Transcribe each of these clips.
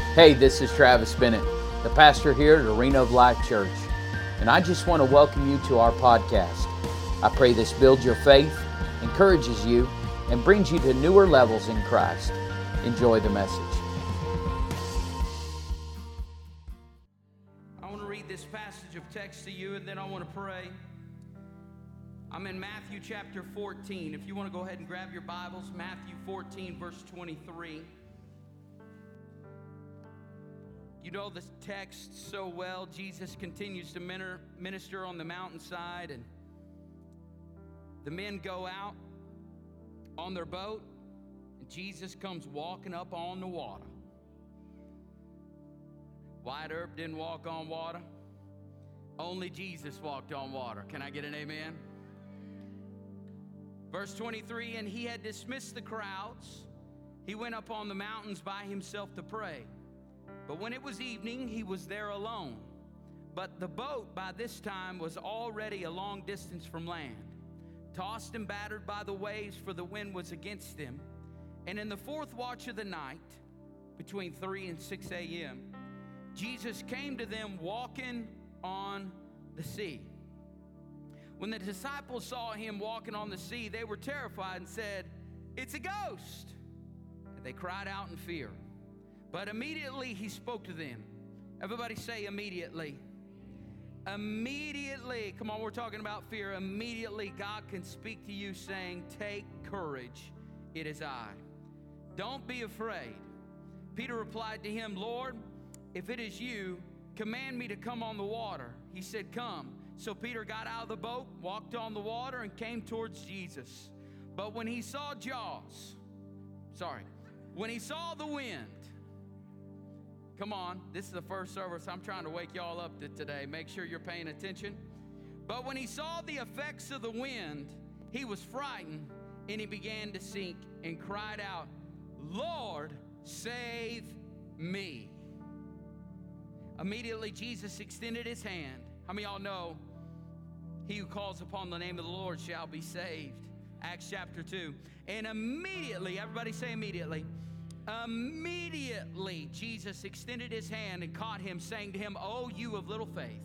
Hey, this is Travis Bennett, the pastor here at Arena of Life Church, and I just want to welcome you to our podcast. I pray this builds your faith, encourages you, and brings you to newer levels in Christ. Enjoy the message. I want to read this passage of text to you, and then I want to pray. I'm in Matthew chapter 14. If you want to go ahead and grab your Bibles, Matthew 14, verse 23. You know the text so well. Jesus continues to minister on the mountainside, and the men go out on their boat, and Jesus comes walking up on the water. Wyatt Earp didn't walk on water. Only Jesus walked on water. Can I get an amen? Verse 23, and he had dismissed the crowds. He went up on the mountains by himself to pray. But when it was evening, he was there alone. But the boat by this time was already a long distance from land, tossed and battered by the waves, for the wind was against them. And in the fourth watch of the night, between 3 and 6 a.m., Jesus came to them walking on the sea. When the disciples saw him walking on the sea, they were terrified and said, "It's a ghost!" And they cried out in fear. But immediately he spoke to them. Everybody say immediately. Immediately. Come on, we're talking about fear. Immediately God can speak to you saying, "Take courage, it is I. Don't be afraid." Peter replied to him, "Lord, if it is you, command me to come on the water." He said, "Come." So Peter got out of the boat, walked on the water, and came towards Jesus. But when he saw when he saw the wind, come on, this is the first service. I'm trying to wake y'all up today. Make sure you're paying attention. But when he saw the effects of the wind, he was frightened, and he began to sink and cried out, "Lord, save me." Immediately Jesus extended his hand. How many of y'all know he who calls upon the name of the Lord shall be saved? Acts chapter 2. And immediately, everybody say immediately. Immediately, Jesus extended his hand and caught him, saying to him, "Oh, you of little faith,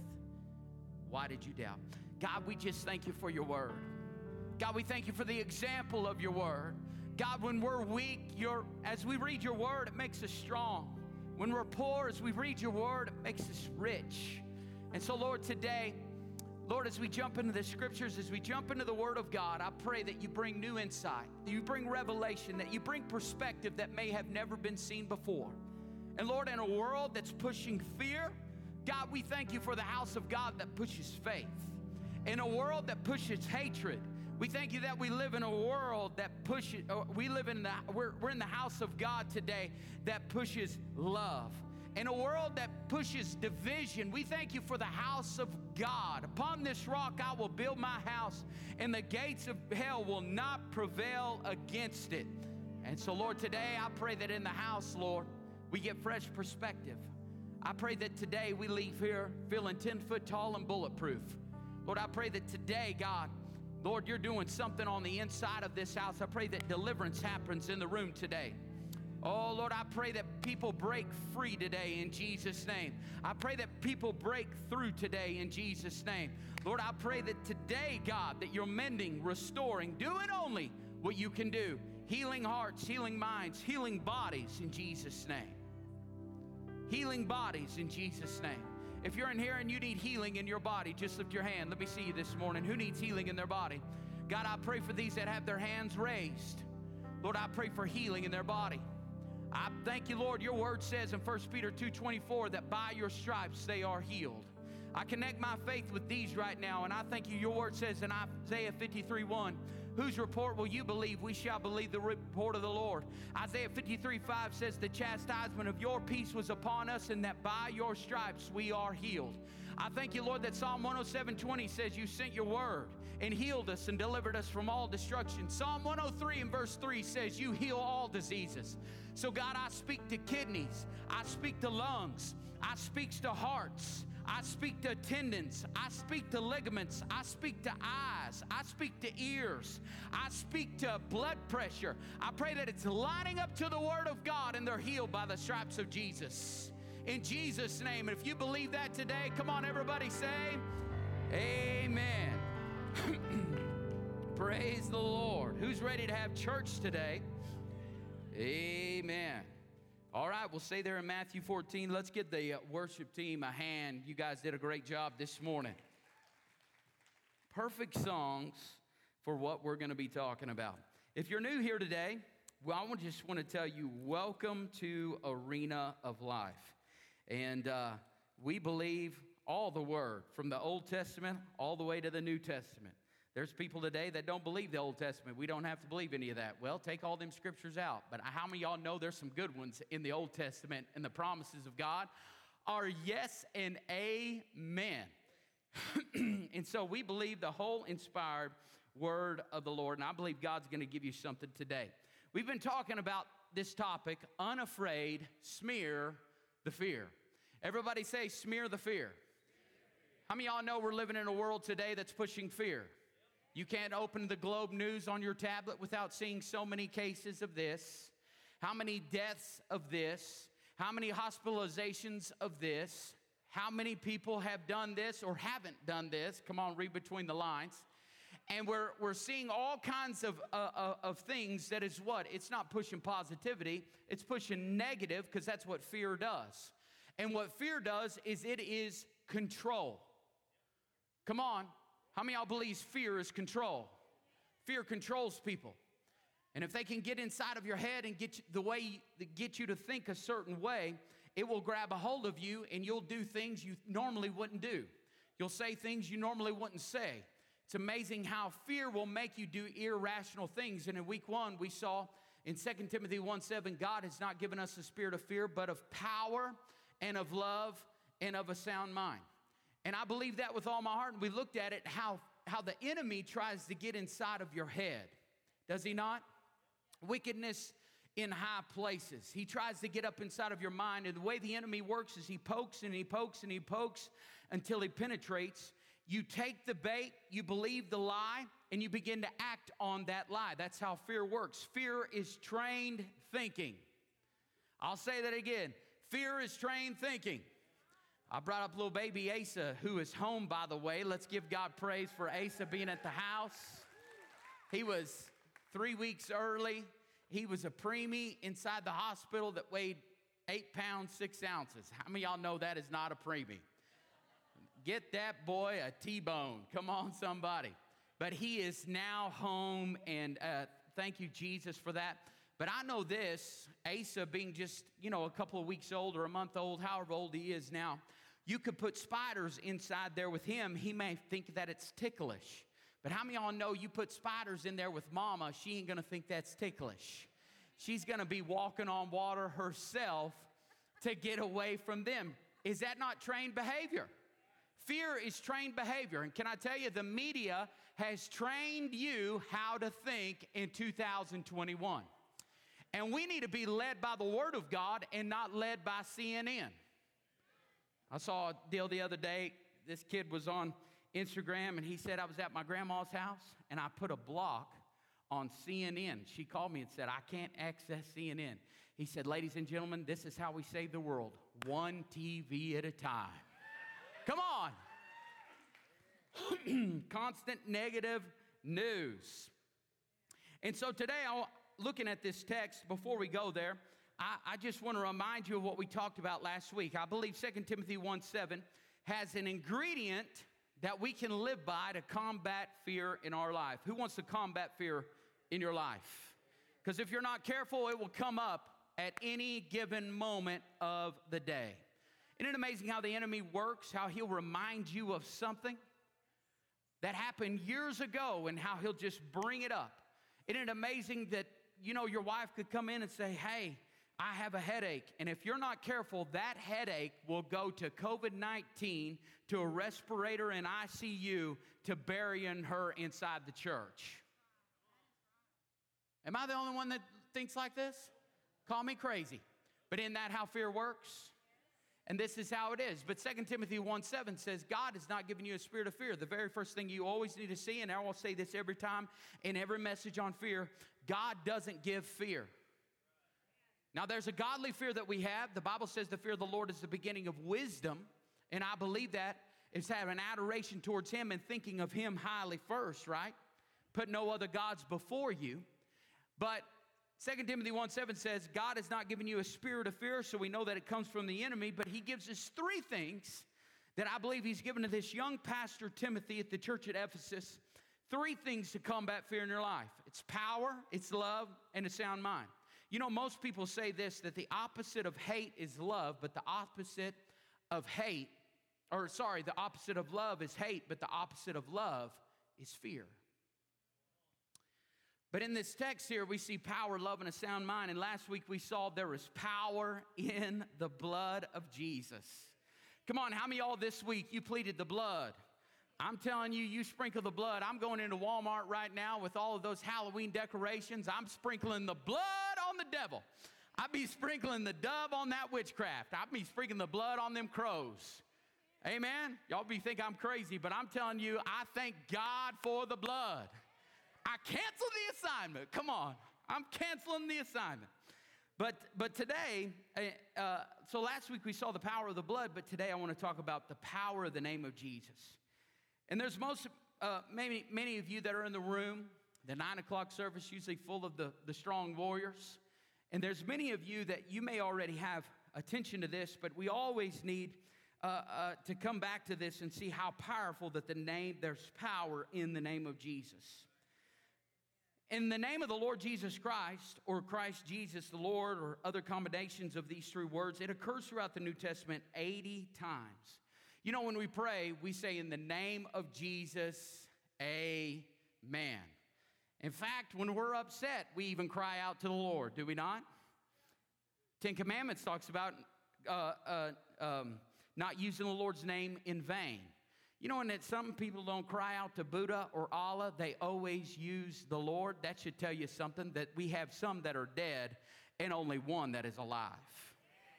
why did you doubt?" God, we just thank you for your word. God, we thank you for the example of your word. God, when we're weak, as we read your word, it makes us strong. When we're poor, as we read your word, it makes us rich. And so, Lord, today, Lord, as we jump into the scriptures, as we jump into the word of God, I pray that you bring new insight, that you bring revelation, that you bring perspective that may have never been seen before. And Lord, in a world that's pushing fear, God, we thank you for the house of God that pushes faith. In a world that pushes hatred, we thank you that we live in a world that pushes, we're in the house of God today that pushes love. In a world that pushes division, we thank you for the house of God. Upon this rock I will build my house, and the gates of hell will not prevail against it. And so, Lord, today I pray that in the house, Lord, we get fresh perspective. I pray that today we leave here feeling 10 foot tall and bulletproof. Lord, I pray that today, God, Lord, you're doing something on the inside of this house. I pray that deliverance happens in the room today. Oh, Lord, I pray that people break free today in Jesus' name. I pray that people break through today in Jesus' name. Lord, I pray that today, God, that you're mending, restoring, doing only what you can do. Healing hearts, healing minds, healing bodies in Jesus' name. Healing bodies in Jesus' name. If you're in here and you need healing in your body, just lift your hand. Let me see you this morning. Who needs healing in their body? God, I pray for these that have their hands raised. Lord, I pray for healing in their body. I thank you, Lord, your word says in 1 Peter 2:24 that by your stripes they are healed. I connect my faith with these right now, and I thank you. Your word says in Isaiah 53:1, whose report will you believe? We shall believe the report of the Lord. Isaiah 53:5 says the chastisement of your peace was upon us, and that by your stripes we are healed. I thank you, Lord, that Psalm 107:20 says you sent your word and healed us and delivered us from all destruction. Psalm 103 and verse 3 says you heal all diseases. So God, I speak to kidneys, I speak to lungs, I speak to hearts, I speak to tendons. I speak to ligaments. I speak to eyes. I speak to ears. I speak to blood pressure. I pray that it's lining up to the Word of God and they're healed by the stripes of Jesus. In Jesus' name. And if you believe that today, come on, everybody say, amen. Praise the Lord. Who's ready to have church today? Amen. All right, we'll stay there in Matthew 14. Let's give the worship team a hand. You guys did a great job this morning. Perfect songs for what we're going to be talking about. If you're new here today, well, I just want to tell you, welcome to Arena of Life. And we believe all the Word, from the Old Testament all the way to the New Testament. There's people today that don't believe the Old Testament. We don't have to believe any of that. Well, take all them scriptures out. But how many of y'all know there's some good ones in the Old Testament, and the promises of God are yes and amen. And so we believe the whole inspired Word of the Lord, and I believe God's going to give you something today. We've been talking about this topic, unafraid, smear the fear. Everybody say, smear the fear. How many of y'all know we're living in a world today that's pushing fear? You can't open the Globe News on your tablet without seeing so many cases of this. How many deaths of this? How many hospitalizations of this? How many people have done this or haven't done this? Come on, read between the lines. And we're seeing all kinds of things that is what? It's not pushing positivity. It's pushing negative, because that's what fear does. And what fear does is it is control. Come on. How many of y'all believe fear is control? Fear controls people. And if they can get inside of your head and get you to think a certain way, it will grab a hold of you and you'll do things you normally wouldn't do. You'll say things you normally wouldn't say. It's amazing how fear will make you do irrational things. And in week 1, we saw in 2 Timothy 1:7, God has not given us a spirit of fear, but of power and of love and of a sound mind. And I believe that with all my heart. And we looked at it, how the enemy tries to get inside of your head. Does he not? Wickedness in high places. He tries to get up inside of your mind. And the way the enemy works is he pokes and he pokes and he pokes until he penetrates. You take the bait, you believe the lie, and you begin to act on that lie. That's how fear works. Fear is trained thinking. I'll say that again. Fear is trained thinking. I brought up little baby Asa, who is home, by the way. Let's give God praise for Asa being at the house. He was 3 weeks early. He was a preemie inside the hospital that weighed 8 pounds, 6 ounces. How many of y'all know that is not a preemie? Get that boy a T-bone. Come on, somebody. But he is now home, and thank you, Jesus, for that. But I know this, Asa being just, a couple of weeks old or a month old, however old he is now, you could put spiders inside there with him. He may think that it's ticklish. But how many of y'all know you put spiders in there with mama, she ain't going to think that's ticklish. She's going to be walking on water herself to get away from them. Is that not trained behavior? Fear is trained behavior. And can I tell you, the media has trained you how to think in 2021. And we need to be led by the Word of God and not led by CNN. I saw a deal the other day. This kid was on Instagram, and he said, I was at my grandma's house, and I put a block on CNN. She called me and said, I can't access CNN. He said, ladies and gentlemen, this is how we save the world. One TV at a time. Come on. Constant negative news. And so today, looking at this text, before we go there, I just want to remind you of what we talked about last week. I believe 2 Timothy 1:7 has an ingredient that we can live by to combat fear in our life. Who wants to combat fear in your life? Because if you're not careful, it will come up at any given moment of the day. Isn't it amazing how the enemy works, how he'll remind you of something that happened years ago and how he'll just bring it up? Isn't it amazing that, your wife could come in and say, hey, I have a headache. And if you're not careful, that headache will go to COVID-19, to a respirator in ICU, to burying her inside the church. Am I the only one that thinks like this? Call me crazy. But isn't that how fear works? And this is how it is. But 2 Timothy 1:7 says, God has not given you a spirit of fear. The very first thing you always need to see, and I will say this every time in every message on fear, God doesn't give fear. Now, there's a godly fear that we have. The Bible says the fear of the Lord is the beginning of wisdom. And I believe that is having adoration towards Him and thinking of Him highly first, right? Put no other gods before you. But 2 Timothy 1:7 says, God has not given you a spirit of fear, so we know that it comes from the enemy, but He gives us three things that I believe He's given to this young pastor Timothy at the church at Ephesus. Three things to combat fear in your life. It's power, it's love, and a sound mind. You know, most people say this, that the opposite of hate is love, but the opposite of the opposite of love is hate, but the opposite of love is fear. But in this text here, we see power, love, and a sound mind. And last week we saw there is power in the blood of Jesus. Come on, how many of y'all this week, you pleaded the blood? I'm telling you, you sprinkle the blood. I'm going into Walmart right now with all of those Halloween decorations. I'm sprinkling the blood on the devil. I'll be sprinkling the dove on that witchcraft. I'll be sprinkling the blood on them crows. Amen? Y'all be think I'm crazy, but I'm telling you, I thank God for the blood. I cancel the assignment. Come on. I'm canceling the assignment. But today, so last week we saw the power of the blood, but today I want to talk about the power of the name of Jesus. And there's many of you that are in the room, the 9 o'clock service usually full of the strong warriors. And there's many of you that you may already have attention to this, but we always need to come back to this and see how powerful that there's power in the name of Jesus. In the name of the Lord Jesus Christ, or Christ Jesus the Lord, or other combinations of these three words, it occurs throughout the New Testament 80 times. You know, when we pray, we say, in the name of Jesus, amen. In fact, when we're upset, we even cry out to the Lord, do we not? 10 Commandments talks about not using the Lord's name in vain. You know, and that some people don't cry out to Buddha or Allah, they always use the Lord. That should tell you something, that we have some that are dead and only one that is alive.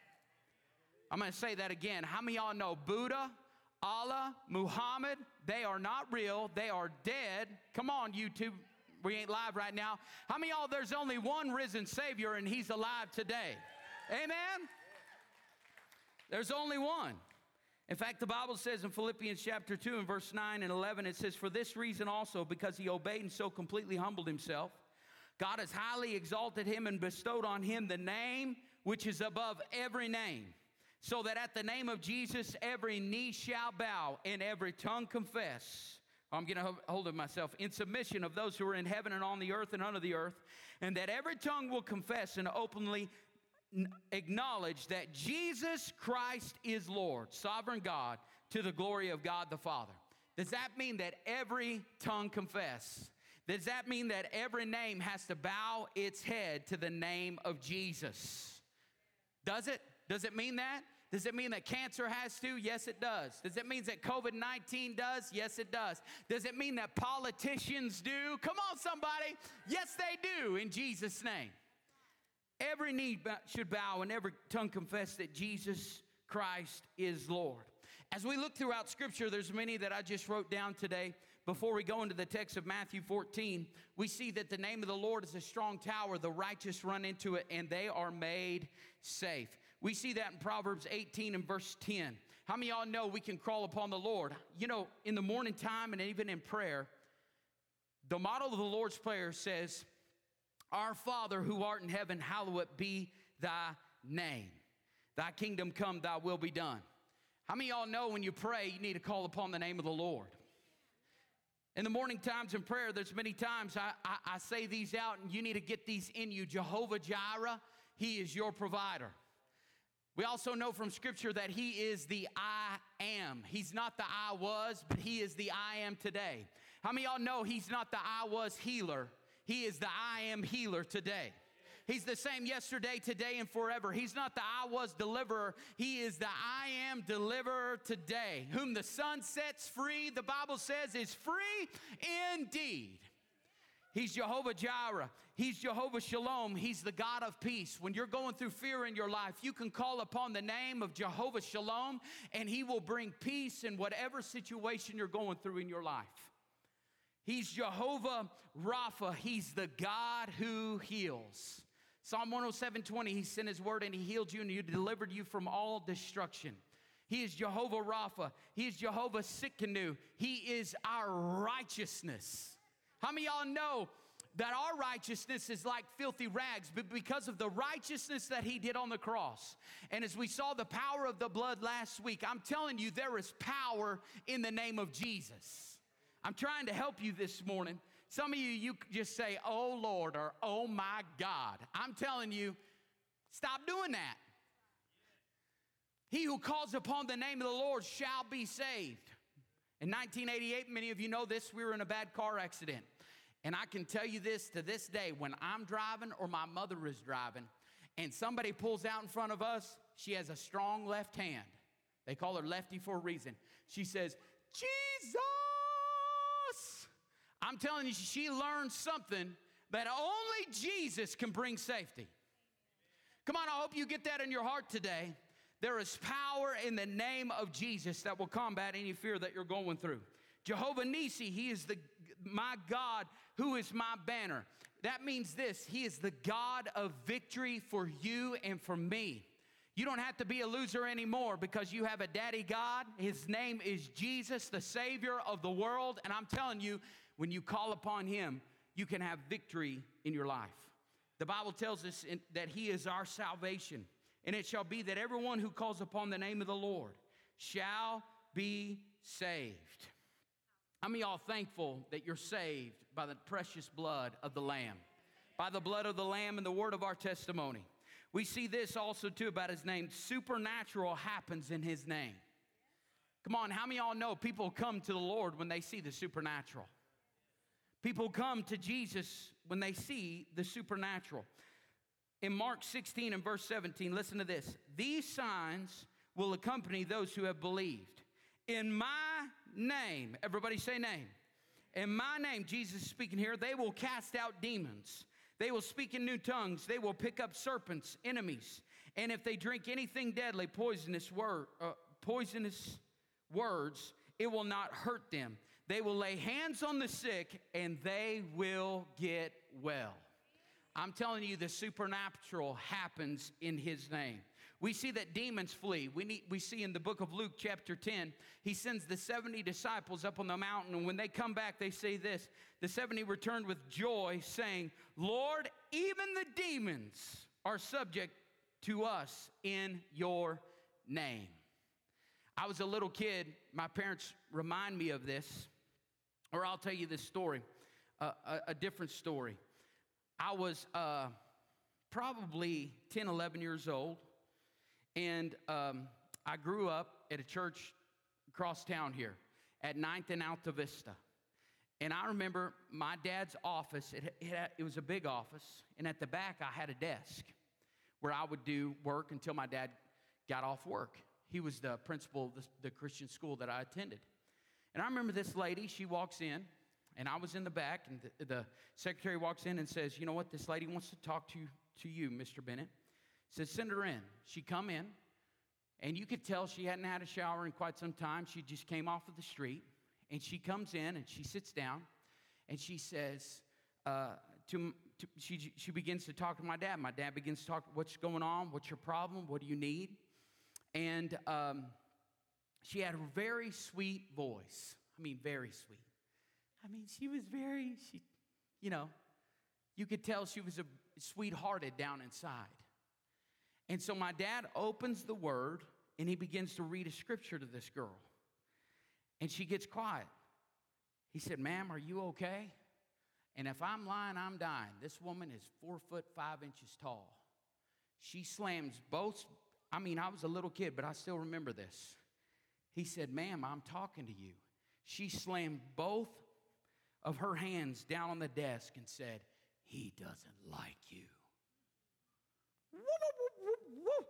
I'm going to say that again. How many of y'all know Buddha, Allah, Muhammad, they are not real, they are dead. Come on, YouTube, we ain't live right now. How many of y'all, there's only one risen Savior and He's alive today? Amen? There's only one. In fact, the Bible says in Philippians chapter 2 and verse 9 and 11, it says, for this reason also, because He obeyed and so completely humbled Himself, God has highly exalted Him and bestowed on Him the name which is above every name, so that at the name of Jesus every knee shall bow and every tongue confess. I'm going to hold of myself in submission of those who are in heaven and on the earth and under the earth, and that every tongue will confess and openly acknowledge that Jesus Christ is Lord, sovereign God, to the glory of God the Father. Does that mean that every tongue confess? Does that mean that every name has to bow its head to the name of Jesus? Does it? Does it mean that? Does it mean that cancer has to? Yes, it does. Does it mean that COVID-19 does? Yes, it does. Does it mean that politicians do? Come on, somebody. Yes, they do, in Jesus' name. Every knee should bow and every tongue confess that Jesus Christ is Lord. As we look throughout Scripture, there's many that I just wrote down today. Before we go into the text of Matthew 14, we see that the name of the Lord is a strong tower. The righteous run into it and they are made safe. We see that in Proverbs 18 and verse 10. How many of y'all know we can crawl upon the Lord? You know, in the morning time and even in prayer, the model of the Lord's Prayer says, our Father who art in heaven, hallowed be thy name. Thy kingdom come, thy will be done. How many of y'all know when you pray, you need to call upon the name of the Lord? In the morning times in prayer, there's many times I say these out, and you need to get these in you. Jehovah Jireh, He is your provider. We also know from Scripture that He is the I am. He's not the I was, but He is the I am today. How many of y'all know He's not the I was healer? He is the I am healer today. He's the same yesterday, today, and forever. He's not the I was deliverer. He is the I am deliverer today. Whom the Son sets free, the Bible says, is free indeed. He's Jehovah Jireh. He's Jehovah Shalom. He's the God of peace. When you're going through fear in your life, you can call upon the name of Jehovah Shalom, and he will bring peace in whatever situation you're going through in your life. He's Jehovah Rapha. He's the God who heals. Psalm 107:20, he sent his word and he healed you and he delivered you from all destruction. He is Jehovah Rapha. He is Jehovah Sikkenu. He is our righteousness. How many of y'all know that our righteousness is like filthy rags, but because of the righteousness that he did on the cross? And as we saw the power of the blood last week, I'm telling you, there is power in the name of Jesus. I'm trying to help you this morning. Some of you just say, oh Lord, or oh my God. I'm telling you, stop doing that. He who calls upon the name of the Lord shall be saved. In 1988, many of you know this, we were in a bad car accident. And I can tell you this to this day, when I'm driving or my mother is driving and somebody pulls out in front of us, she has a strong left hand. They call her Lefty for a reason. She says, Jesus. I'm telling you, she learned something that only Jesus can bring safety. Come on, I hope you get that in your heart today. There is power in the name of Jesus that will combat any fear that you're going through. Jehovah Nissi, he is my God who is my banner. That means this, he is the God of victory for you and for me. You don't have to be a loser anymore because you have a daddy God. His name is Jesus, the Savior of the world. And I'm telling you, when you call upon him, you can have victory in your life. The Bible tells us that he is our salvation. And it shall be that everyone who calls upon the name of the Lord shall be saved. How many of y'all thankful that you're saved by the precious blood of the Lamb? By the blood of the Lamb and the word of our testimony. We see this also too about his name. Supernatural happens in his name. Come on, how many of y'all know people come to the Lord when they see the supernatural? People come to Jesus when they see the supernatural. In Mark 16 and verse 17, listen to this. These signs will accompany those who have believed. In my name, everybody say name. In my name, Jesus is speaking here, they will cast out demons. They will speak in new tongues. They will pick up serpents, enemies. And if they drink anything deadly, poisonous words, it will not hurt them. They will lay hands on the sick and they will get well. I'm telling you, the supernatural happens in his name. We see that demons flee. We see in the book of Luke chapter 10, he sends the 70 disciples up on the mountain, and when they come back, they say this, the 70 returned with joy, saying, Lord, even the demons are subject to us in your name. I was a little kid. My parents remind me of this, or I'll tell you this story, a different story. I was probably 10, 11 years old, and I grew up at a church across town here at 9th and Alta Vista. And I remember my dad's office, it was a big office, and at the back I had a desk where I would do work until my dad got off work. He was the principal of the Christian school that I attended. And I remember this lady, she walks in, and I was in the back, and the secretary walks in and says, you know what, this lady wants to talk to you, Mr. Bennett. Says, send her in. She come in, and you could tell she hadn't had a shower in quite some time. She just came off of the street, and she comes in, and she sits down, and she says, she begins to talk to my dad. My dad begins to talk, what's going on? What's your problem? What do you need? And she had a very sweet voice. I mean, very sweet. I mean, she was you could tell she was a sweethearted down inside. And so my dad opens the word, and he begins to read a scripture to this girl. And she gets quiet. He said, ma'am, are you okay? And if I'm lying, I'm dying. This woman is 4'5" tall. She slams both. I was a little kid, but I still remember this. He said, ma'am, I'm talking to you. She slammed both of her hands down on the desk and said, he doesn't like you. Woo, woo, woo, woo.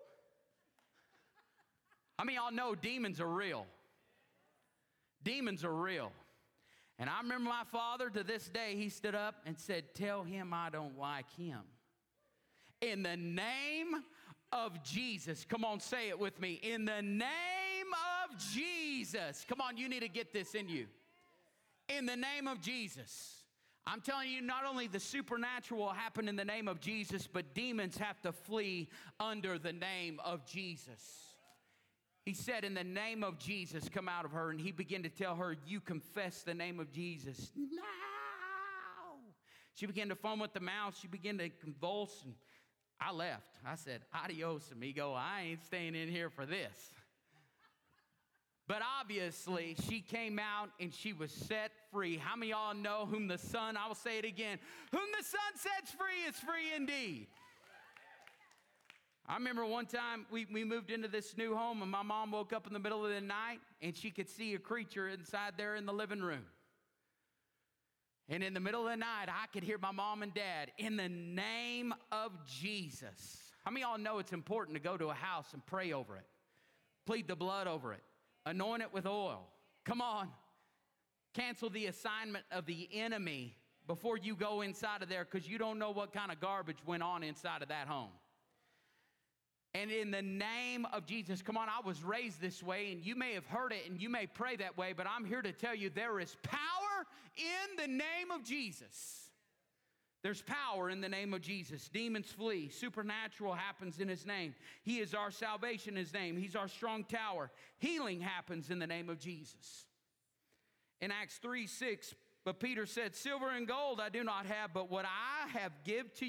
Y'all know demons are real. Demons are real. And I remember my father, to this day, he stood up and said, tell him I don't like him. In the name of Jesus. Come on, say it with me. In the name of Jesus. Come on, you need to get this in you. In the name of Jesus. I'm telling you, not only the supernatural will happen in the name of Jesus, but demons have to flee under the name of Jesus. He said, in the name of Jesus, come out of her. And he began to tell her, you confess the name of Jesus. No. She began to foam at the mouth. She began to convulse. And I left. I said, adios, amigo. I ain't staying in here for this. But obviously, she came out and she was set free. How many of y'all know whom the Son, I will say it again, whom the Son sets free is free indeed. I remember one time we moved into this new home and my mom woke up in the middle of the night and she could see a creature inside there in the living room. And in the middle of the night, I could hear my mom and dad, in the name of Jesus. How many of y'all know it's important to go to a house and pray over it? Plead the blood over it. Anoint it with oil. Come on. Cancel the assignment of the enemy before you go inside of there, because you don't know what kind of garbage went on inside of that home. And in the name of Jesus, come on, I was raised this way, and you may have heard it, and you may pray that way, but I'm here to tell you there is power in the name of Jesus. There's power in the name of Jesus. Demons flee. Supernatural happens in his name. He is our salvation in his name. He's our strong tower. Healing happens in the name of Jesus. In Acts 3:6, but Peter said, silver and gold I do not have, but what I give to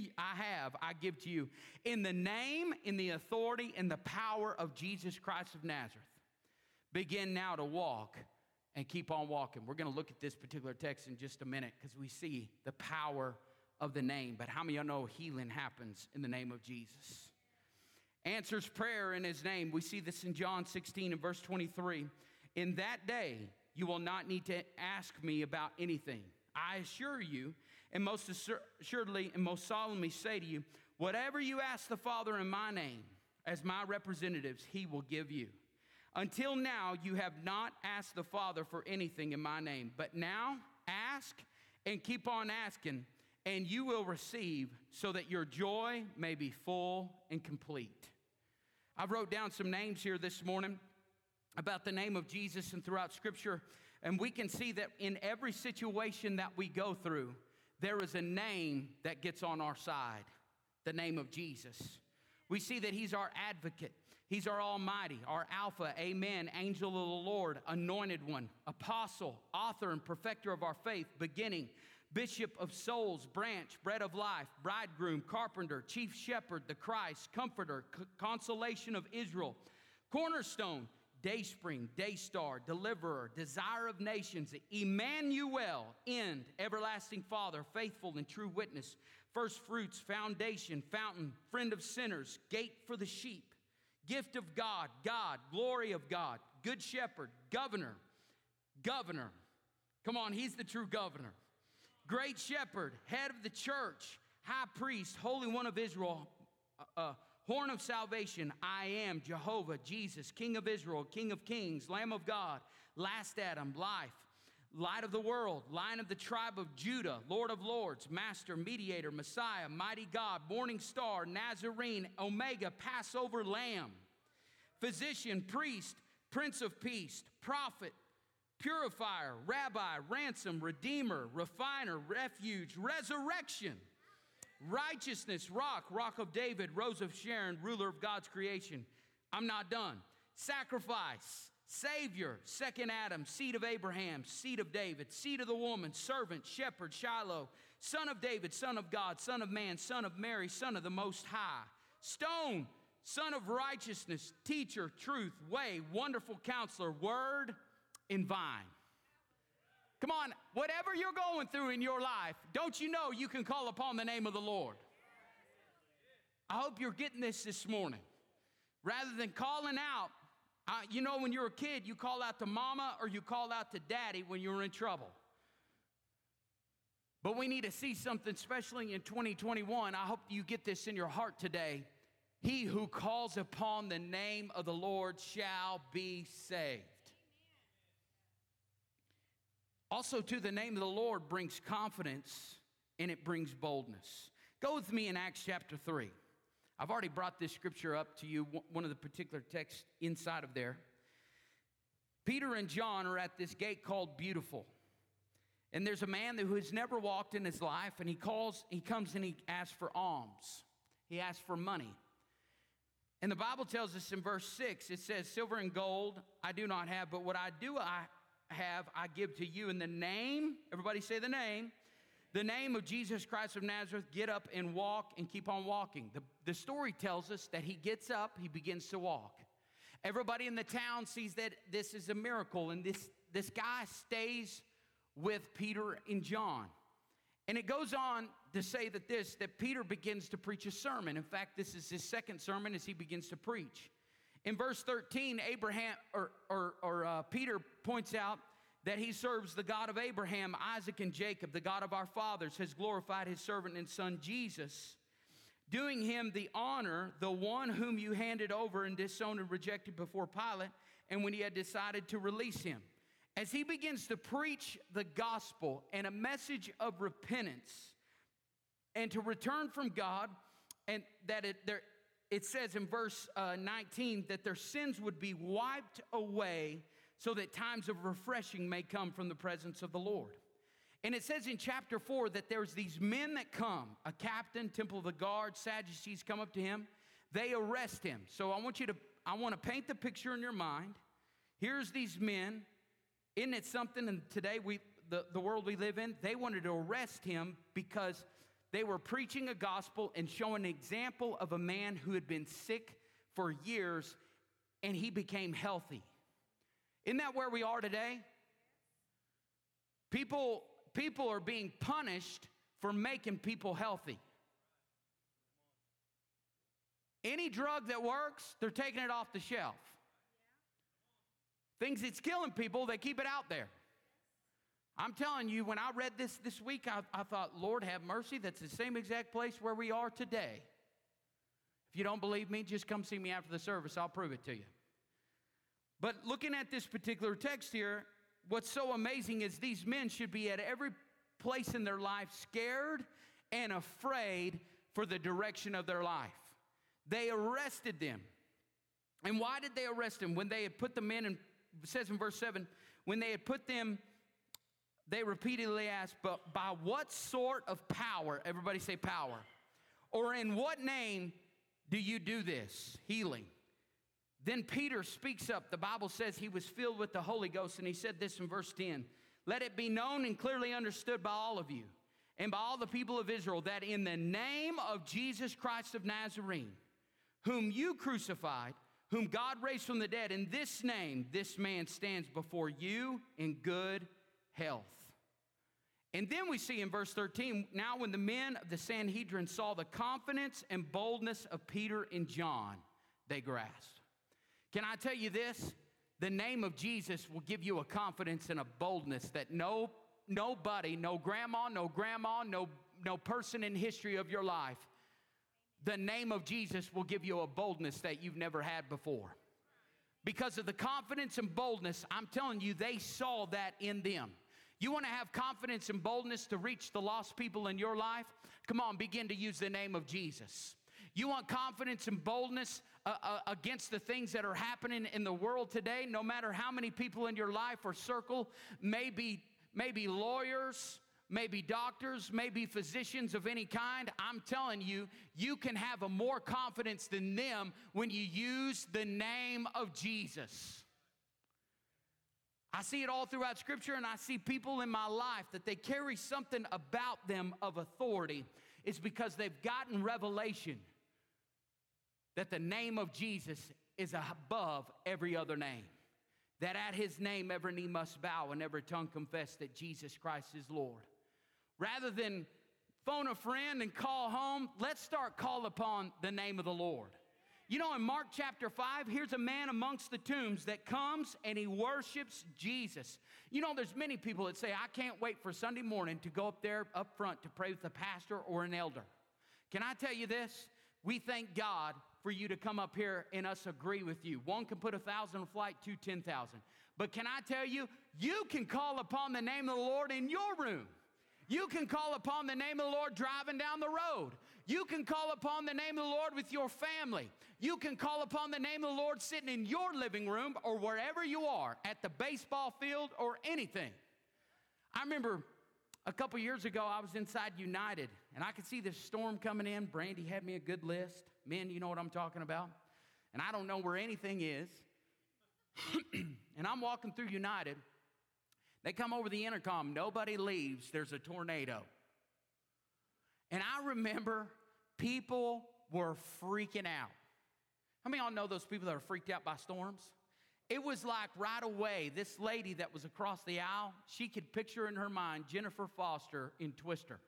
you. In the name, in the authority, in the power of Jesus Christ of Nazareth. Begin now to walk and keep on walking. We're going to look at this particular text in just a minute because we see the power of the name. But how many of y'all know healing happens in the name of Jesus? Answers prayer in his name. We see this in John 16 and verse 23. In that day, you will not need to ask me about anything. I assure you, and most assuredly and most solemnly say to you, whatever you ask the Father in my name, as my representatives, he will give you. Until now, you have not asked the Father for anything in my name. But now, ask and keep on asking, and you will receive, so that your joy may be full and complete. I've wrote down some names here this morning about the name of Jesus and throughout Scripture, and we can see that in every situation that we go through, there is a name that gets on our side, the name of Jesus. We see that he's our advocate. He's our almighty, our Alpha, amen, angel of the Lord, anointed one, apostle, author, and perfecter of our faith, beginning, bishop of souls, branch, bread of life, bridegroom, carpenter, chief shepherd, the Christ, comforter, consolation of Israel, cornerstone, dayspring, daystar, deliverer, desire of nations, Emmanuel, end, everlasting Father, faithful and true witness, first fruits, foundation, fountain, friend of sinners, gate for the sheep, gift of God, God, glory of God, good shepherd, governor. Come on, he's the true governor. Great shepherd, head of the church, high priest, holy one of Israel, horn of salvation, I am Jehovah, Jesus, King of Israel, King of kings, Lamb of God, last Adam, life, light of the world, Lion of the tribe of Judah, Lord of lords, master, mediator, Messiah, mighty God, morning star, Nazarene, Omega, Passover lamb, physician, priest, prince of peace, prophet, purifier, rabbi, ransom, redeemer, refiner, refuge, resurrection, righteousness, rock of David, rose of Sharon, ruler of God's creation. I'm not done. Sacrifice, savior, second Adam, seed of Abraham, seed of David, seed of the woman, servant, shepherd, Shiloh, son of David, son of God, son of man, son of Mary, son of the Most High, stone, son of righteousness, teacher, truth, way, wonderful counselor, word, and vine. Come on, whatever you're going through in your life, don't you know you can call upon the name of the Lord? I hope you're getting this morning. Rather than calling out, you know, when you're a kid, you call out to mama or you call out to daddy when you're in trouble. But we need to see something, especially in 2021. I hope you get this in your heart today. He who calls upon the name of the Lord shall be saved. Also, to the name of the Lord brings confidence and it brings boldness. Go with me in Acts chapter 3. I've already brought this scripture up to you, one of the particular texts inside of there. Peter and John are at this gate called Beautiful. And there's a man who has never walked in his life, and he comes and he asks for alms. He asks for money. And the Bible tells us in verse 6, it says, silver and gold I do not have, but what I do I have, I give to you in the name, everybody say the name of Jesus Christ of Nazareth, get up and walk and keep on walking. The story tells us that he gets up, he begins to walk. Everybody in the town sees that this is a miracle, and this guy stays with Peter and John. And it goes on to say that Peter begins to preach a sermon. In fact, this is his second sermon as he begins to preach. In verse 13, Peter points out that he serves the God of Abraham, Isaac, and Jacob, the God of our fathers, has glorified his servant and son Jesus, doing him the honor, the one whom you handed over and disowned and rejected before Pilate, and when he had decided to release him. As he begins to preach the gospel and a message of repentance and to return from God, and that it says in verse 19 that their sins would be wiped away so that times of refreshing may come from the presence of the Lord. And it says in chapter 4 that there's these men that come, a captain, temple of the guard, Sadducees come up to him. They arrest him. So I want to paint the picture in your mind. Here's these men. Isn't it something? And today, the world we live in, they wanted to arrest him because they were preaching a gospel and showing an example of a man who had been sick for years, and he became healthy. Isn't that where we are today? People are being punished for making people healthy. Any drug that works, they're taking it off the shelf. Things that's killing people, they keep it out there. I'm telling you, when I read this week, I thought, Lord, have mercy. That's the same exact place where we are today. If you don't believe me, just come see me after the service. I'll prove it to you. But looking at this particular text here, what's so amazing is these men should be at every place in their life scared and afraid for the direction of their life. They arrested them. And why did they arrest them? When they had put them in, and it says in verse 7, when they had put them, they repeatedly asked, but by what sort of power, everybody say power, or in what name do you do this healing? Then Peter speaks up. The Bible says he was filled with the Holy Ghost, and he said this in verse 10, let it be known and clearly understood by all of you and by all the people of Israel that in the name of Jesus Christ of Nazarene, whom you crucified, whom God raised from the dead, in this name, this man stands before you in good health. And then we see in verse 13, now when the men of the Sanhedrin saw the confidence and boldness of Peter and John, they grasped. Can I tell you this? The name of Jesus will give you a confidence and a boldness that nobody, no grandma, no person in history of your life, the name of Jesus will give you a boldness that you've never had before. Because of the confidence and boldness, I'm telling you, they saw that in them. You want to have confidence and boldness to reach the lost people in your life? Come on, begin to use the name of Jesus. You want confidence and boldness against the things that are happening in the world today, no matter how many people in your life or circle, maybe lawyers, maybe doctors, maybe physicians of any kind. I'm telling you, you can have a more confidence than them when you use the name of Jesus. I see it all throughout Scripture, and I see people in my life that they carry something about them of authority. It's because they've gotten revelation that the name of Jesus is above every other name. That at his name every knee must bow and every tongue confess that Jesus Christ is Lord. Rather than phone a friend and call home, let's start calling upon the name of the Lord. You know, in Mark chapter 5, here's a man amongst the tombs that comes and he worships Jesus. You know, there's many people that say, I can't wait for Sunday morning to go up there up front to pray with the pastor or an elder. Can I tell you this? We thank God for you to come up here and us agree with you. One can put 1,000 on a flight, two, 10,000. But can I tell you, you can call upon the name of the Lord in your room. You can call upon the name of the Lord driving down the road. You can call upon the name of the Lord with your family. You can call upon the name of the Lord sitting in your living room or wherever you are, at the baseball field or anything. I remember a couple years ago, I was inside United, and I could see this storm coming in. Brandy had me a good list. Men, you know what I'm talking about. And I don't know where anything is. And I'm walking through United. They come over the intercom. Nobody leaves. There's a tornado. And I remember people were freaking out. How many of y'all know those people that are freaked out by storms? It was like right away, this lady that was across the aisle, she could picture in her mind Jennifer Foster in Twister.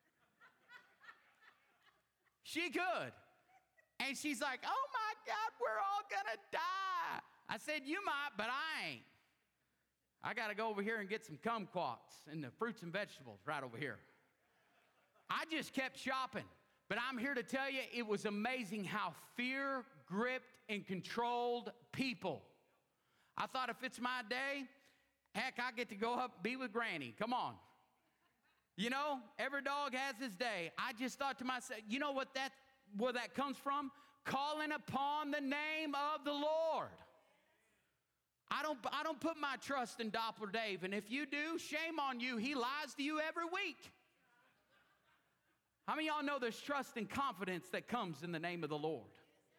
She could. And she's like, oh my God, we're all gonna die. I said, you might, but I ain't. I got to go over here and get some kumquats and the fruits and vegetables right over here. I just kept shopping. But I'm here to tell you, it was amazing how fear gripped and controlled people. I thought, if it's my day, heck, I get to go up and be with Granny. Come on. You know, every dog has his day. I just thought to myself, you know where that comes from? Calling upon the name of the Lord. I don't put my trust in Doppler Dave, and if you do, shame on you. He lies to you every week. How many of y'all know there's trust and confidence that comes in the name of the Lord?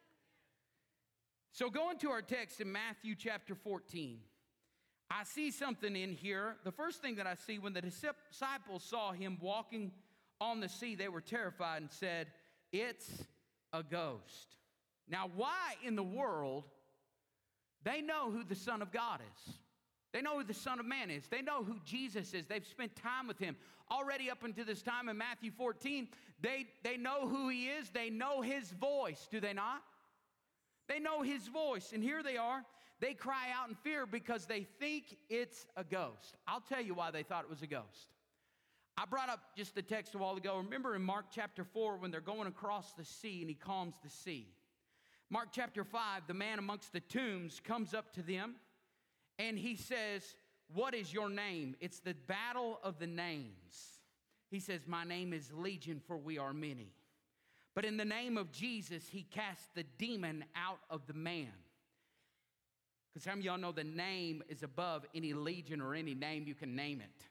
So going to our text in Matthew chapter 14, I see something in here. The first thing that I see, when the disciples saw him walking on the sea, they were terrified and said, it's a ghost. Now, why in the world? They know who the Son of God is. They know who the Son of Man is. They know who Jesus is. They've spent time with him. Already up until this time in Matthew 14, they know who he is. They know his voice, do they not? They know his voice. And here they are. They cry out in fear because they think it's a ghost. I'll tell you why they thought it was a ghost. I brought up just the text a while ago. Remember in Mark chapter 4 when they're going across the sea and he calms the sea. Mark chapter 5, the man amongst the tombs comes up to them and he says, what is your name? It's the battle of the names. He says, my name is Legion, for we are many. But in the name of Jesus, he cast the demon out of the man. Because some of y'all know the name is above any legion or any name, you can name it.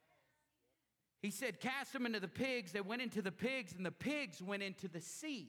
He said, cast them into the pigs. They went into the pigs, and the pigs went into the sea.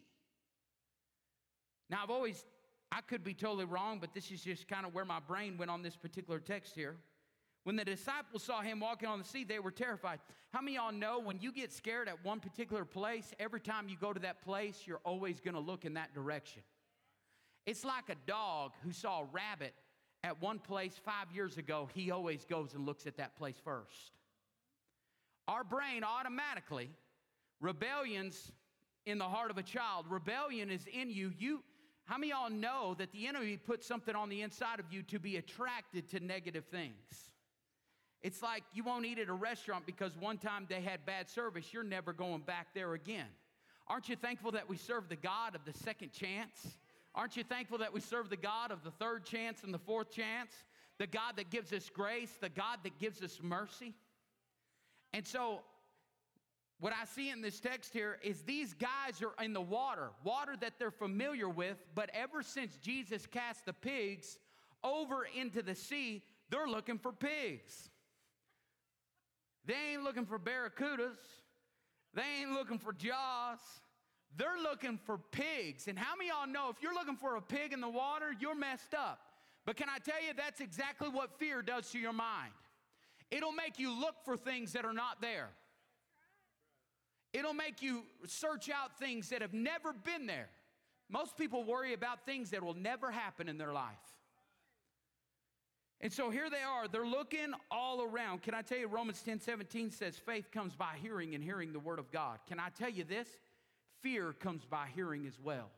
Now, I could be totally wrong, but this is just kind of where my brain went on this particular text here. When the disciples saw him walking on the sea, they were terrified. How many of y'all know when you get scared at one particular place, every time you go to that place, you're always going to look in that direction? It's like a dog who saw a rabbit at one place 5 years ago. He always goes and looks at that place first. Our brain automatically, rebellion's in the heart of a child. Rebellion is in you. How many of y'all know that the enemy put something on the inside of you to be attracted to negative things? It's like you won't eat at a restaurant because one time they had bad service. You're never going back there again. Aren't you thankful that we serve the God of the second chance? Aren't you thankful that we serve the God of the third chance and the fourth chance? The God that gives us grace, the God that gives us mercy. And so what I see in this text here is these guys are in the water that they're familiar with, but ever since Jesus cast the pigs over into the sea, they're looking for pigs. They ain't looking for barracudas. They ain't looking for jaws. They're looking for pigs. And how many of y'all know if you're looking for a pig in the water, you're messed up? But can I tell you, that's exactly what fear does to your mind. It'll make you look for things that are not there. It'll make you search out things that have never been there. Most people worry about things that will never happen in their life. And so here they are. They're looking all around. Can I tell you, Romans 10:17 says, faith comes by hearing and hearing the word of God. Can I tell you this? Fear comes by hearing as well.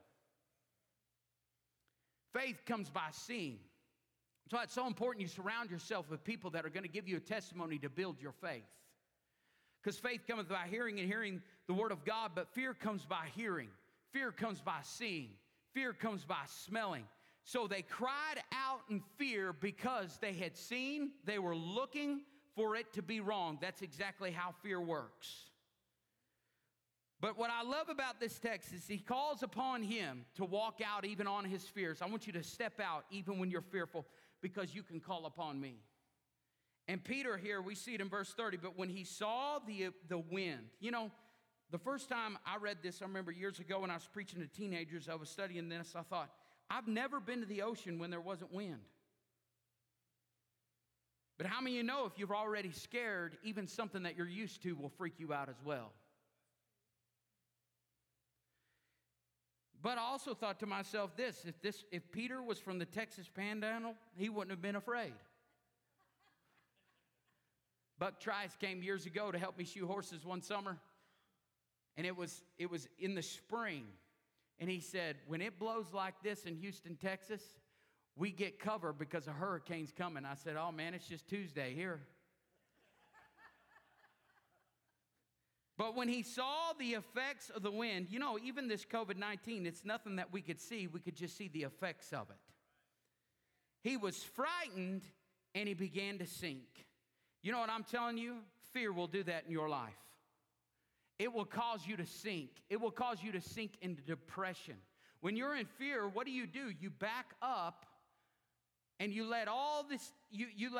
Faith comes by seeing. That's why it's so important you surround yourself with people that are going to give you a testimony to build your faith. Because faith cometh by hearing and hearing the word of God, but fear comes by hearing. Fear comes by seeing. Fear comes by smelling. So they cried out in fear because they had seen, they were looking for it to be wrong. That's exactly how fear works. But what I love about this text is he calls upon him to walk out even on his fears. I want you to step out even when you're fearful, because you can call upon me. And Peter here, we see it in verse 30, but when he saw the wind, you know, the first time I read this, I remember years ago when I was preaching to teenagers, I was studying this, I thought, I've never been to the ocean when there wasn't wind. But how many of you know if you're already scared, even something that you're used to will freak you out as well? But I also thought to myself this, if Peter was from the Texas Panhandle, he wouldn't have been afraid. Buck Trice came years ago to help me shoe horses one summer, and it was in the spring, and he said, when it blows like this in Houston, Texas, we get cover because a hurricane's coming. I said, oh man, it's just Tuesday here. But when he saw the effects of the wind, you know, even this COVID-19, it's nothing that we could see. We could just see the effects of it. He was frightened and he began to sink. You know what I'm telling you? Fear will do that in your life. It will cause you to sink. It will cause you to sink into depression. When you're in fear, what do? You back up and you let all this, you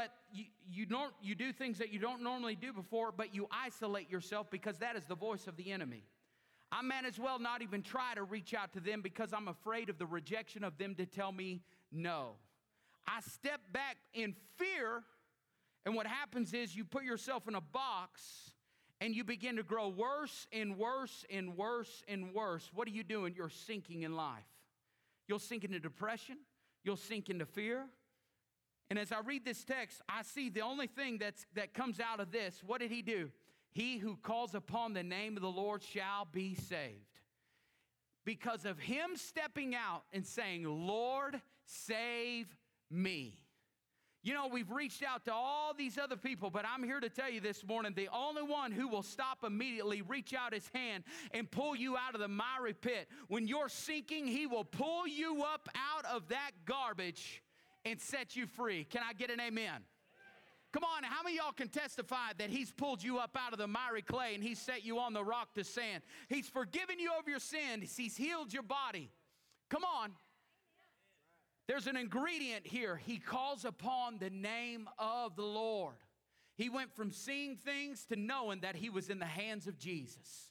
do things that you don't normally do before, but you isolate yourself because that is the voice of the enemy. I might as well not even try to reach out to them because I'm afraid of the rejection of them to tell me no. I step back in fear, and what happens is you put yourself in a box and you begin to grow worse and worse and worse and worse. What are you doing? You're sinking in life. You'll sink into depression. You'll sink into fear. And as I read this text, I see the only thing that comes out of this. What did he do? He who calls upon the name of the Lord shall be saved. Because of him stepping out and saying, Lord, save me. You know, we've reached out to all these other people, but I'm here to tell you this morning, the only one who will stop immediately, reach out his hand and pull you out of the miry pit. When you're sinking, he will pull you up out of that garbage and set you free. Can I get an amen? Come on, how many of y'all can testify that he's pulled you up out of the miry clay and he's set you on the rock to sand? He's forgiven you of your sins. He's healed your body. Come on. There's an ingredient here. He calls upon the name of the Lord. He went from seeing things to knowing that he was in the hands of Jesus.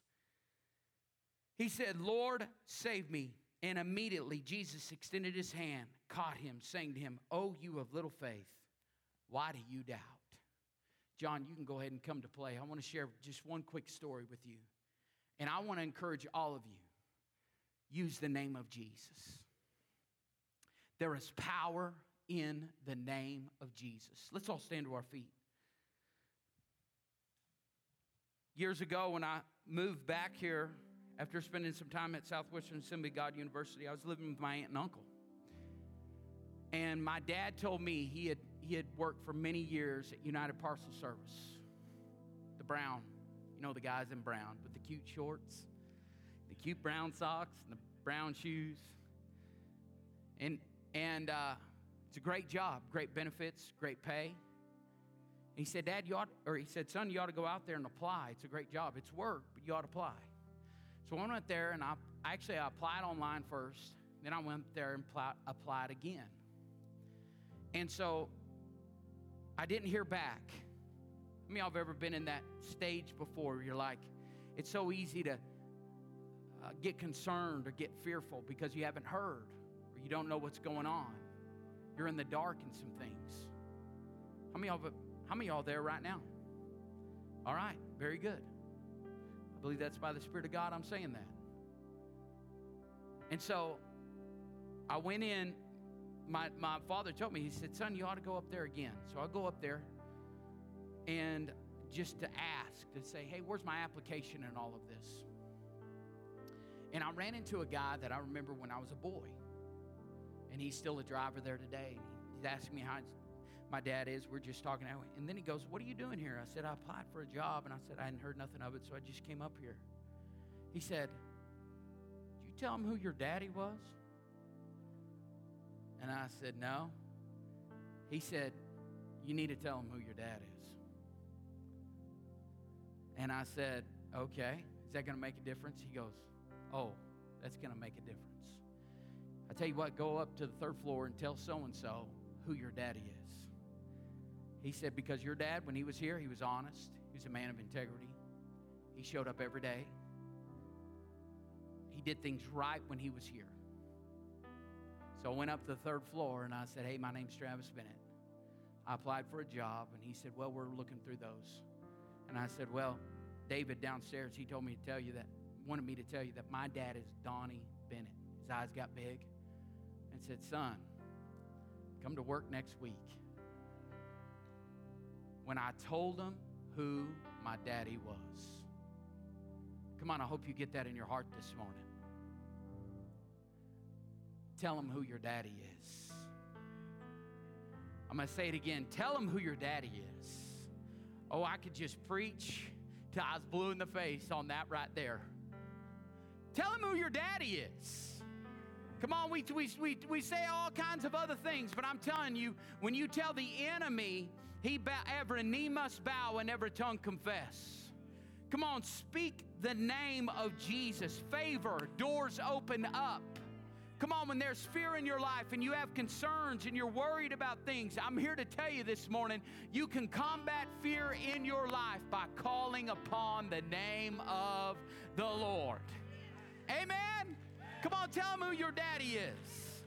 He said, Lord, save me. And immediately Jesus extended his hand, caught him, saying to him, oh, you of little faith, why do you doubt? John, you can go ahead and come to play. I want to share just one quick story with you. And I want to encourage all of you, use the name of Jesus. There is power in the name of Jesus. Let's all stand to our feet. Years ago when I moved back here, after spending some time at Southwestern Assembly of God University, I was living with my aunt and uncle. And my dad told me he had worked for many years at United Parcel Service. The brown, you know the guys in brown with the cute shorts, the cute brown socks, and the brown shoes. And it's a great job, great benefits, great pay. And he said, son, you ought to go out there and apply. It's a great job. It's work, but you ought to apply. So I went there, and I applied online first. Then I went there and applied again. And so I didn't hear back. How many of y'all have ever been in that stage before where you're like, it's so easy to get concerned or get fearful because you haven't heard or you don't know what's going on. You're in the dark in some things. How many of y'all there right now? All right, very good. I believe that's by the Spirit of God I'm saying that. And so I went in. My father told me, he said, son, you ought to go up there again. So I go up there and just to ask, to say, hey, where's my application and all of this? And I ran into a guy that I remember when I was a boy. And he's still a driver there today. He's asking me how my dad is. We're just talking. And then he goes, what are you doing here? I said, I applied for a job. And I said, I hadn't heard nothing of it, so I just came up here. He said, did you tell him who your daddy was? And I said, no. He said, you need to tell him who your dad is. And I said, okay, is that going to make a difference? He goes, oh, that's going to make a difference. I tell you what, go up to the 3rd floor and tell so-and-so who your daddy is. He said, because your dad, when he was here, he was honest. He was a man of integrity. He showed up every day. He did things right when he was here. So I went up to the 3rd floor and I said, hey, my name's Travis Bennett. I applied for a job, and he said, well, we're looking through those. And I said, well, David downstairs, he told me to tell you that, wanted me to tell you that my dad is Donnie Bennett. His eyes got big and said, son, come to work next week. When I told him who my daddy was. Come on, I hope you get that in your heart this morning. Tell him who your daddy is. I'm going to say it again. Tell him who your daddy is. Oh, I could just preach till I was blue in the face on that right there. Tell him who your daddy is. Come on, we say all kinds of other things, but I'm telling you, when you tell the enemy, every knee must bow and every tongue confess. Come on, speak the name of Jesus. Favor, doors open up. Come on, when there's fear in your life and you have concerns and you're worried about things, I'm here to tell you this morning, you can combat fear in your life by calling upon the name of the Lord. Amen? Come on, tell him who your daddy is.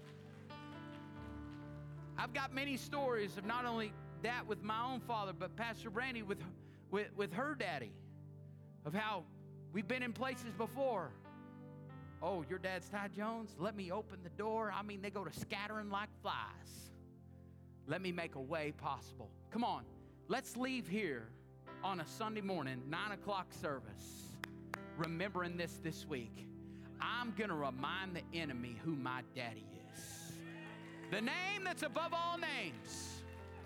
I've got many stories of not only that with my own father, but Pastor Brandy with her daddy, of how we've been in places before. Oh, your dad's Ty Jones? Let me open the door. I mean, they go to scattering like flies. Let me make a way possible. Come on, let's leave here on a Sunday morning, 9 o'clock service, remembering this week. I'm going to remind the enemy who my daddy is. The name that's above all names.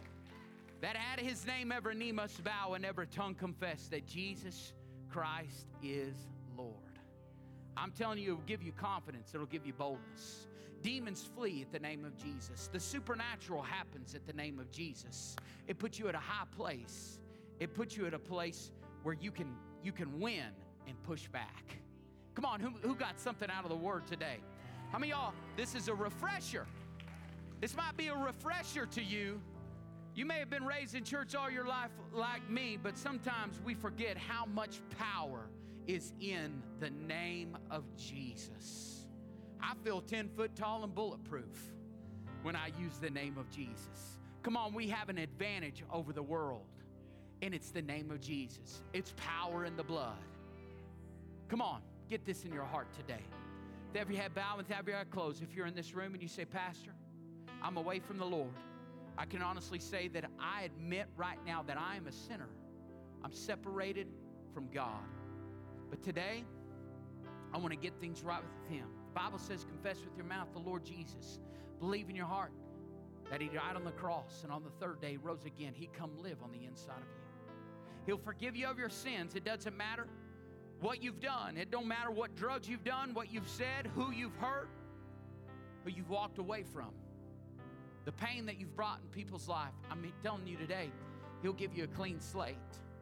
That at his name every knee must bow and every tongue confess that Jesus Christ is Lord. I'm telling you, it'll give you confidence. It'll give you boldness. Demons flee at the name of Jesus. The supernatural happens at the name of Jesus. It puts you at a high place. It puts you at a place where you can win and push back. Come on, who got something out of the word today? How many of y'all, this is a refresher. This might be a refresher to you. You may have been raised in church all your life like me, but sometimes we forget how much power is in the name of Jesus. I feel 10 foot tall and bulletproof when I use the name of Jesus. Come on, we have an advantage over the world, and it's the name of Jesus. It's power in the blood. Come on, get this in your heart today. With every head bowed, with every eye closed, if you're in this room and you say, Pastor, I'm away from the Lord, I can honestly say that I admit right now that I am a sinner. I'm separated from God. But today, I want to get things right with Him. The Bible says, confess with your mouth the Lord Jesus. Believe in your heart that He died on the cross, and on the 3rd day rose again. He'd come live on the inside of you. He'll forgive you of your sins. It doesn't matter what you've done. It don't matter what drugs you've done, what you've said, who you've hurt, who you've walked away from. The pain that you've brought in people's life, I'm telling you today, He'll give you a clean slate.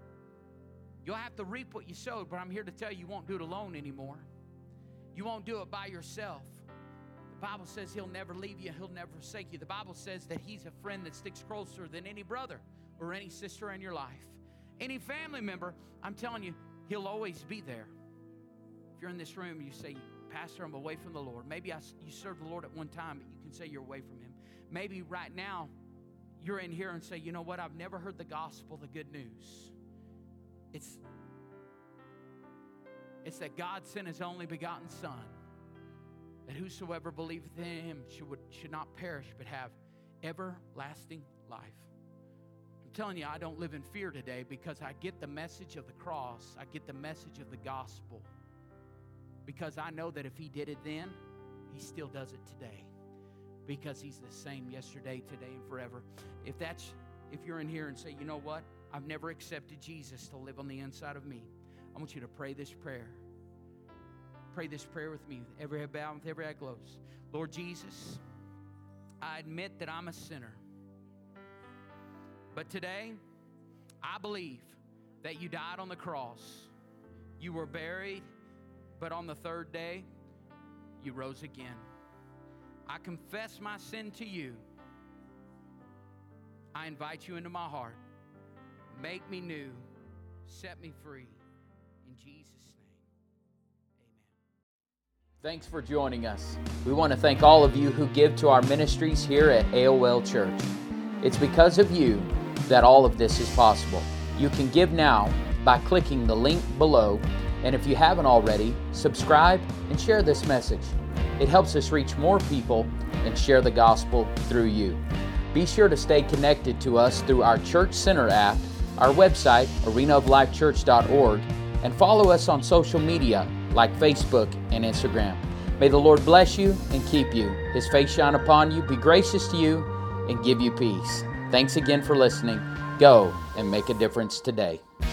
You'll have to reap what you sowed, but I'm here to tell you, you won't do it alone anymore. You won't do it by yourself. The Bible says He'll never leave you. He'll never forsake you. The Bible says that He's a friend that sticks closer than any brother or any sister in your life. Any family member, I'm telling you, He'll always be there. If you're in this room, you say, Pastor, I'm away from the Lord. Maybe you served the Lord at one time, but you can say you're away from Him. Maybe right now, you're in here and say, you know what, I've never heard the gospel, the good news. It's that God sent His only begotten Son, that whosoever believeth in Him should not perish, but have everlasting life. I'm telling you, I don't live in fear today because I get the message of the cross. I get the message of the gospel. Because I know that if He did it then, He still does it today. Because He's the same yesterday, today, and forever. If you're in here and say, you know what? I've never accepted Jesus to live on the inside of me. I want you to pray this prayer. Pray this prayer with me. With every head bowed, with every eye closed. Lord Jesus, I admit that I'm a sinner. But today, I believe that you died on the cross. You were buried, but on the third day, you rose again. I confess my sin to you. I invite you into my heart. Make me new. Set me free. In Jesus' name, amen. Thanks for joining us. We want to thank all of you who give to our ministries here at AOL Church. It's because of you that all of this is possible. You can give now by clicking the link below, and if you haven't already, subscribe and share this message. It helps us reach more people and share the gospel through you. Be sure to stay connected to us through our Church Center app, our website, arenaoflifechurch.org, and follow us on social media like Facebook and Instagram. May the Lord bless you and keep you. His face shine upon you, be gracious to you, and give you peace. Thanks again for listening. Go and make a difference today.